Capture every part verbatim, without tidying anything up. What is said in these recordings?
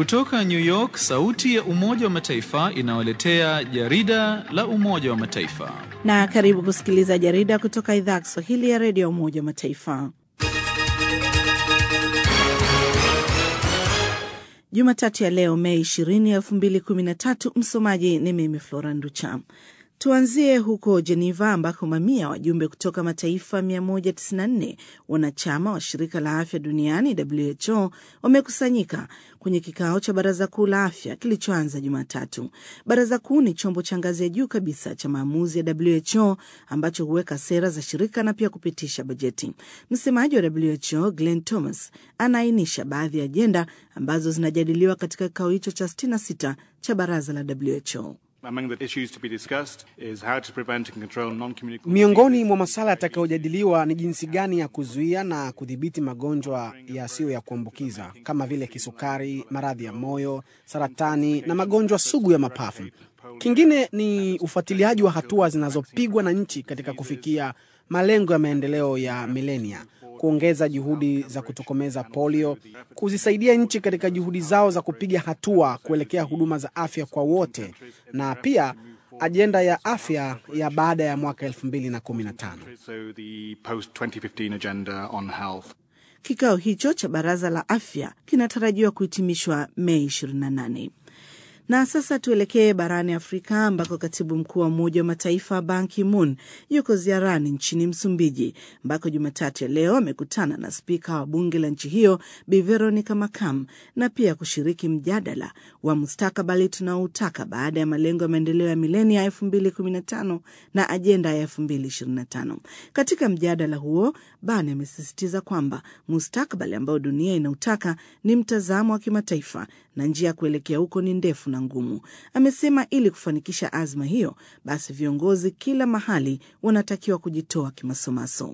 Kutoka New York, sauti ya Umoja wa Mataifa inawaletea jarida la Umoja wa Mataifa. Na karibu kusikiliza jarida kutoka idhaa ya Kiswahili ya redio Umoja wa Mataifa. Jumatatu ya leo Mei ishirini, elfu mbili kumi na tatu, msomaji ni mimi Flora Nducha. Tuanzie huko Geneva ambako mamia wajumbe kutoka mataifa mia moja tisini na nne wanachama wa shirika la afya duniani W H O wamekusanyika kwenye kikao cha baraza kuu la afya kilichoanza Jumatatu. Baraza kuu ni chombo cha ngazi ya juu kabisa cha maamuzi ya W H O ambacho huweka sera za shirika na pia kupitisha bajeti. Msemaji wa W H O Glenn Thomas anaainisha baadhi ya ajenda ambazo zinajadiliwa katika kikao hicho cha sitini na sita cha baraza la W H O. Miongoni mwa masuala yatakayojadiliwa ni jinsi gani ya kuzuia na kudhibiti magonjwa yasiyo ya kuambukiza kama vile kisukari, maradhi ya moyo, saratani na magonjwa sugu ya mapafu. Kingine ni ufuatiliaji wa hatua zinazopigwa na nchi katika kufikia malengo ya maendeleo ya milenia, kuongeza juhudi za kutokomeza polio, kuzisaidia nchi katika juhudi zao za kupiga hatua kuelekea huduma za afya kwa wote, na pia ajenda ya afya ya baada ya mwaka elfu mbili kumi na tano. Kikao hicho cha baraza la afya kinatarajiwa kuhitimishwa Mei ishirini na nane. Na sasa tuelekee barani Afrika ambako katibu mkuu wa Umoja wa Mataifa Ban Ki-moon yuko ziarani nchini Msumbiji, ambako Jumatatu ya leo amekutana na spika wa bunge la nchi hiyo Bi Veronica Makam na pia kushiriki mjadala wa mustakabali tunaoutaka baada ya malengo ya maendeleo ya milenia elfu mbili kumi na tano na ajenda ya elfu mbili ishirini na tano. Katika mjadala huo, Ban amesisitiza kwamba mustakabali ambao dunia inautaka ni mtazamo wa kimataifa na njia ya kuelekea huko ni ndefu na ngumu. Amesema ili kufanikisha azma hiyo, basi viongozi kila mahali wanatakiwa kujitoa kimasomaso.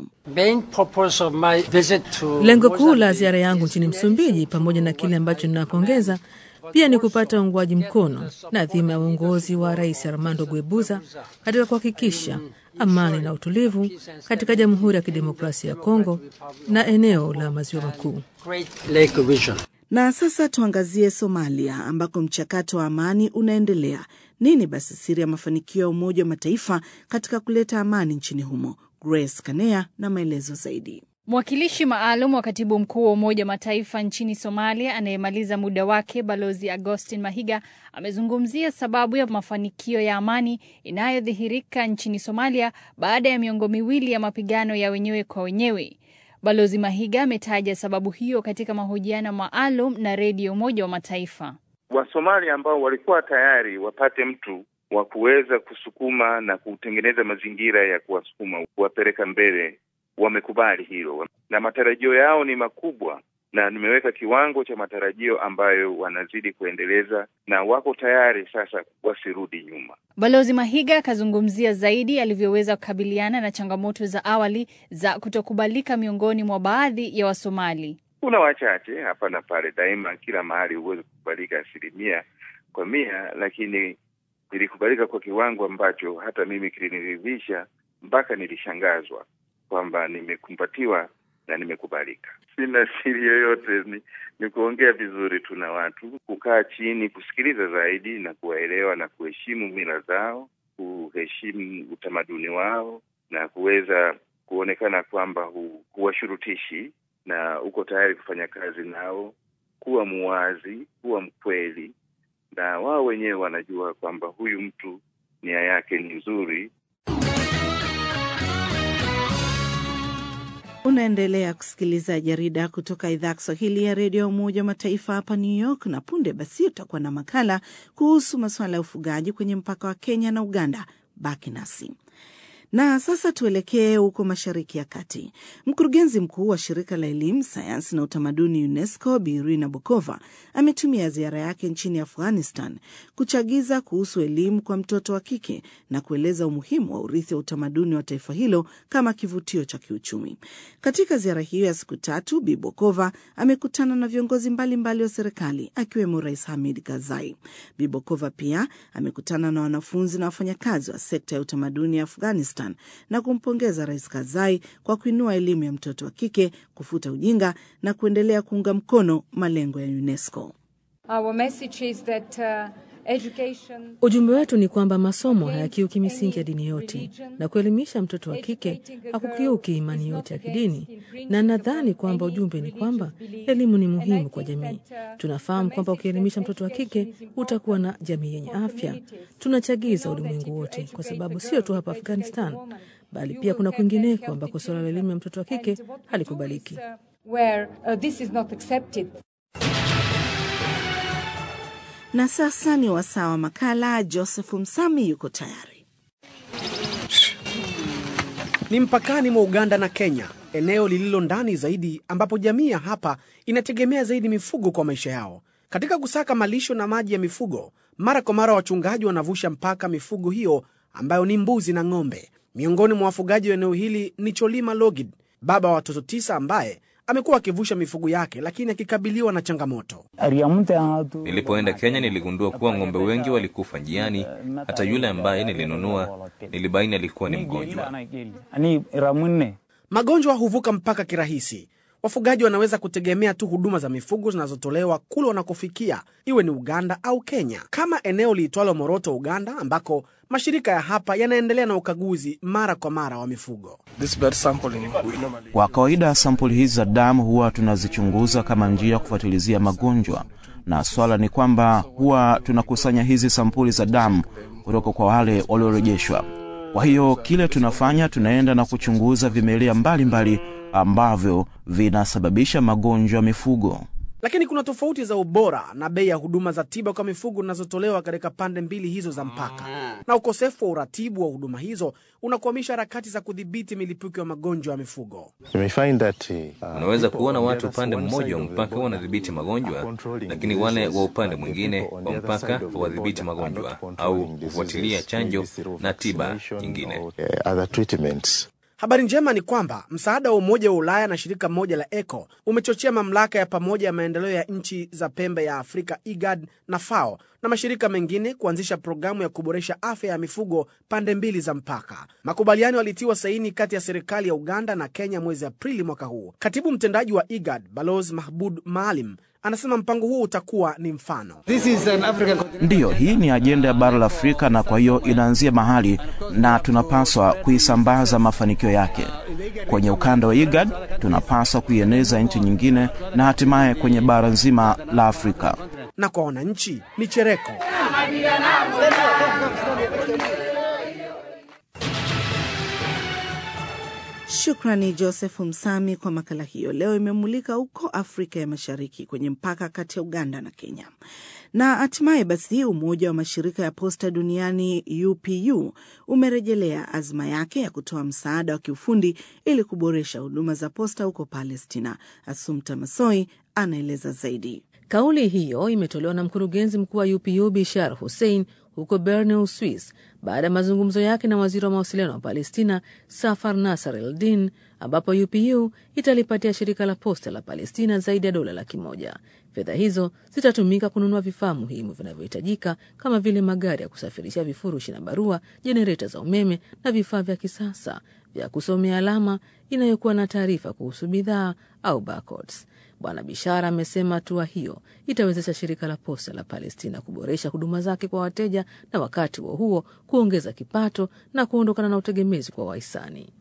Lengo kuu la ziara yangu nchini Msumbiji, pamoja na kile ambacho ninapongeza, pia ni kupata uungwaji mkono na dhima ya uongozi wa Rais Armando Guebuza katika kuhakikisha amani na utulivu katika Jamhuri ya Kidemokrasia ya Kongo na eneo la Maziwa Makuu. Na sasa tuangazie Somalia ambako mchakato wa amani unaendelea. Nini basi siri ya mafanikio ya Umoja wa Mataifa katika kuleta amani nchini humo? Grace Kanea na maelezo zaidi. Mwakilishi maalum wa katibu mkuu wa Umoja wa Mataifa nchini Somalia anayemaliza muda wake, Balozi Augustin Mahiga, amezungumzia sababu ya mafanikio ya amani inayodhihirika nchini Somalia baada ya miongo miwili ya mapigano ya wenyewe kwa wenyewe. Balozi Mahiga ametaja sababu hiyo katika mahojiano maalum na redio Umoja wa Mataifa. Wasomalia ambao walikuwa tayari wapate mtu wa kuweza kusukuma na kutengeneza mazingira ya kuwasukuma kuwapeleka mbele, wamekubali hilo na matarajio yao ni makubwa, na nimeweka kiwango cha matarajio ambayo wanazidi kuendeleza na wako tayari sasa wasirudi nyuma. Balozi Mahiga kazungumzia zaidi alivyoweza kukabiliana na changamoto za awali za kutokubalika miongoni mwa baadhi ya Wasomali. Kuna wachache hapa na pale, daima kila mahali huwezi kukubalika asilimia kwa mia, lakini nilikubalika kwa kiwango ambacho hata mimi kiliniridhisha mpaka nilishangazwa kwamba nimekumbatiwa na nimekubalika. Sina siri yoyote, ni, ni kuongea vizuri tu na watu, kukaa chini, kusikiliza zaidi na kuwaelewa na kuheshimu mila zao, kuheshimu utamaduni wao na kuweza kuonekana kwamba hu, huwashurutishi na uko tayari kufanya kazi nao, kuwa muwazi, kuwa mkweli, na wao wenyewe wanajua kwamba huyu mtu nia yake ni nzuri. Unaendelea kusikiliza jarida kutoka idhaa ya Kiswahili ya redio Umoja wa Mataifa hapa New York, na punde basi utakuwa na makala kuhusu masuala ya ufugaji kwenye mpaka wa Kenya na Uganda. Baki nasi. Na sasa tuelekee huko Mashariki ya Kati. Mkurugenzi mkuu wa shirika la elimu, sayansi na utamaduni UNESCO, Bi Irina Bokova, ametumia ziara yake nchini Afghanistan kuchagiza kuhusu elimu kwa mtoto wa kike na kueleza umuhimu wa urithi wa utamaduni wa taifa hilo kama kivutio cha kiuchumi. Katika ziara hiyo ya siku tatu, Bi Bokova amekutana na viongozi mbalimbali mbali wa serikali akiwemo Rais Hamid Karzai. Bi Bokova pia amekutana na wanafunzi na wafanyakazi wa sekta ya utamaduni ya Afghanistan na kumpongeza Rais Karzai kwa kuinua elimu ya mtoto wa kike, kufuta ujinga na kuendelea kuunga mkono malengo ya UNESCO. Our message is that uh, education... Ujumbe wetu ni kwamba masomo hayakiuki misingi ya dini yote, na kuelimisha mtoto wa kike hakukiuki imani yote ya kidini. Na nadhani kwamba ujumbe ni kwamba elimu ni muhimu kwa jamii. Tunafahamu kwamba ukielimisha mtoto wa kike utakuwa na jamii yenye afya. Tunachagiza ulimwengu wote, kwa sababu sio tu hapa Afghanistan, bali pia kuna kwingineko ambako swala la elimu ya mtoto wa kike halikubaliki. Where uh, this is not accepted. Na sasa ni wasaa wa makala. Joseph Msami yuko tayari. Ni mpakani mwa Uganda na Kenya, eneo lililo ndani zaidi ambapo jamii ya hapa inategemea zaidi mifugo kwa maisha yao. Katika kusaka malisho na maji ya mifugo, mara kwa mara wachungaji wanavusha mpaka mifugo hiyo ambayo ni mbuzi na ng'ombe. Miongoni mwa wafugaji wa eneo hili ni Cholima Logid, baba wa watoto tisa ambaye amekuwa akivusha mifugo yake lakini akikabiliwa na changamoto. Nilipoenda Kenya niligundua kuwa ng'ombe wengi walikufa njiani. Hata yule ambaye nilinunua nilibaini alikuwa ni mgonjwa. Magonjwa huvuka mpaka kirahisi. Wafugaji wanaweza kutegemea tu huduma za mifugo zinazotolewa kule wanakofikia, iwe ni Uganda au Kenya. Kama eneo liitwalo Moroto, Uganda, ambako mashirika ya hapa yanaendelea na ukaguzi mara kwa mara wa mifugo. Kwa kawaida sampuli hizi za damu huwa tunazichunguza kama njia ya kufuatilizia magonjwa, na swala ni kwamba huwa tunakusanya hizi sampuli za damu kutoka kwa wale waliorejeshwa. Kwa hiyo kile tunafanya, tunaenda na kuchunguza vimelea mbalimbali ambavyo vinasababisha magonjwa ya mifugo. Lakini kuna tofauti za ubora na bei ya huduma za tiba kwa mifugo zinazotolewa katika pande mbili hizo za mpaka. Na ukosefu wa uratibu wa huduma hizo unakwamisha harakati za kudhibiti milipuko ya magonjwa ya mifugo. Unaweza kuona watu upande mmoja wa mpaka wanadhibiti magonjwa, lakini wale wa upande mwingine wa mpaka wadhibiti magonjwa au kufuatilia chanjo na tiba nyingine. Habari njema ni kwamba msaada wa Umoja wa Ulaya na shirika moja la ECO umechochea mamlaka ya pamoja ya maendeleo ya nchi za pembe ya Afrika I G A D na F A O na mashirika mengine kuanzisha programu ya kuboresha afya ya mifugo pande mbili za mpaka. Makubaliano yalitiwa saini kati ya serikali ya Uganda na Kenya mwezi Aprili mwaka huu. Katibu mtendaji wa I G A D, Balozi Mahbub Maalim, anasema mpango huu utakuwa ni mfano. This is an African... Ndiyo, hii ni ajenda ya bara la Afrika, na kwa hiyo inaanzia mahali na tunapaswa kuisambaza mafanikio yake. Kwenye ukanda wa I G A D tunapaswa kuieneza nchi nyingine na hatimaye kwenye bara nzima la Afrika. Na kwa wananchi ni chereko. Shukrani Joseph Msami kwa makala hiyo. Leo imemulika huko Afrika ya Mashariki kwenye mpaka kati ya Uganda na Kenya. Na hatimaye basi Umoja wa Mashirika ya Posta Duniani U P U umerejelea azma yake ya kutoa msaada wa kiufundi ili kuboresha huduma za posta huko Palestina. Assumpta Massoi anaeleza zaidi. Kauli hiyo imetolewa na mkurugenzi mkuu wa U P U Bishar Hussein huko Bern, Uswisi, baada ya mazungumzo yake na waziri wa mawasiliano wa Palestina Safar Nasser El-Din, ambapo U P U italipatia shirika la posta la Palestina zaidi ya dola laki moja. Fedha hizo zitatumika kununua vifaa muhimu vinavyohitajika kama vile magari ya kusafirisha vifurushi na barua, jenereta za umeme na vifaa vya kisasa vya kusomea alama inayokuwa na taarifa kuhusu bidhaa au barcodes. Bwana Bishara amesema hatua hiyo itawezesha shirika la posta la Palestina kuboresha huduma zake kwa wateja na wakati huo huo kuongeza kipato na kuondokana na utegemezi kwa wahisani.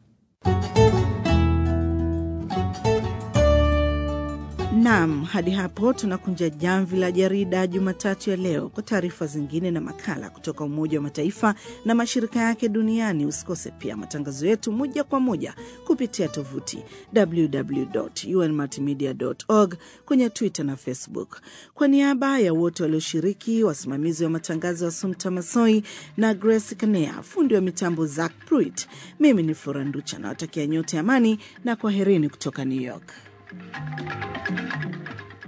Naam, hadi hapo tunakunja jamvi la jarida Jumatatu ya leo. Kwa taarifa zingine na makala kutoka Umoja wa Mataifa na mashirika yake duniani, usikose pia matangazo yetu moja kwa moja kupitia tovuti w w w dot u n multimedia dot org, kwenye Twitter na Facebook. Kwa niaba ya wote walioshiriki, wasimamizi wa matangazo ya Assumpta Massoi na Grace Kanea, fundi wa mitambo Zach Pruitt, mimi ni Flora Nducha na watakia nyote amani na kwaherini kutoka New York.